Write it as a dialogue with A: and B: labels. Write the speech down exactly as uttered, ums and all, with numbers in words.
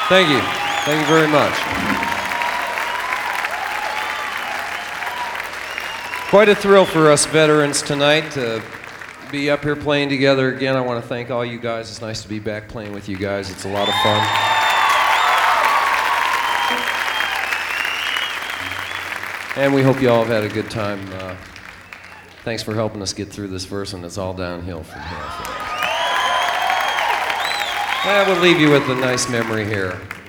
A: Thank you. Thank you very much. Quite a thrill for us veterans tonight to be up here playing together again. I want to thank all you guys. It's nice to be back playing with you guys. It's a lot of fun. And we hope you all have had a good time. Uh, thanks for helping us get through this verse, and it's all downhill from here. Well, we'll leave you with a nice memory here.